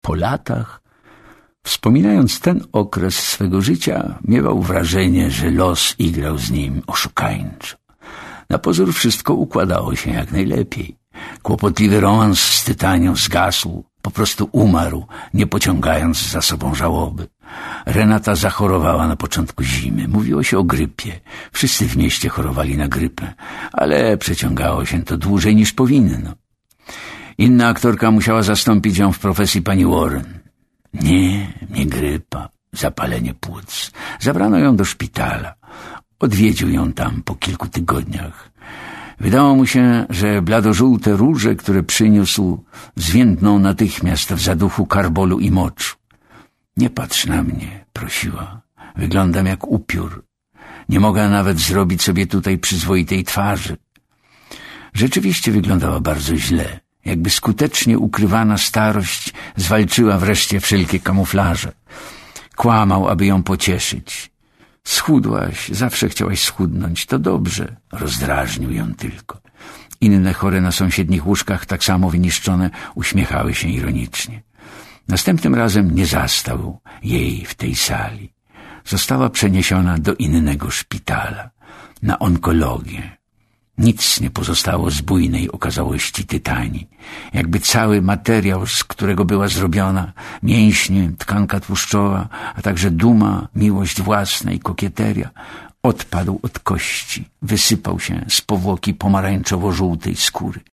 po latach, wspominając ten okres swego życia, miewał wrażenie, że los igrał z nim oszukańczo. Na pozór wszystko układało się jak najlepiej. Kłopotliwy romans z Tytanią zgasł, po prostu umarł, nie pociągając za sobą żałoby. Renata zachorowała na początku zimy. Mówiło się o grypie. Wszyscy w mieście chorowali na grypę, ale przeciągało się to dłużej niż powinno. Inna aktorka musiała zastąpić ją w profesji pani Warren. Nie grypa, zapalenie płuc. Zabrano ją do szpitala. Odwiedził ją tam po kilku tygodniach. Wydało mu się, że bladożółte róże, które przyniósł, zwiędną natychmiast w zaduchu karbolu i moczu. Nie patrz na mnie, prosiła. Wyglądam jak upiór. Nie mogę nawet zrobić sobie tutaj przyzwoitej twarzy. Rzeczywiście wyglądała bardzo źle. Jakby skutecznie ukrywana starość zwalczyła wreszcie wszelkie kamuflaże. Kłamał, aby ją pocieszyć. Schudłaś, zawsze chciałaś schudnąć, to dobrze. Rozdrażnił ją tylko. Inne chore na sąsiednich łóżkach, tak samo wyniszczone, uśmiechały się ironicznie. Następnym razem nie zastał jej w tej sali. Została przeniesiona do innego szpitala, na onkologię. Nic nie pozostało z bujnej okazałości Tytanii. Jakby cały materiał, z którego była zrobiona, mięśnie, tkanka tłuszczowa, a także duma, miłość własna i kokieteria, odpadł od kości, wysypał się z powłoki pomarańczowo-żółtej skóry.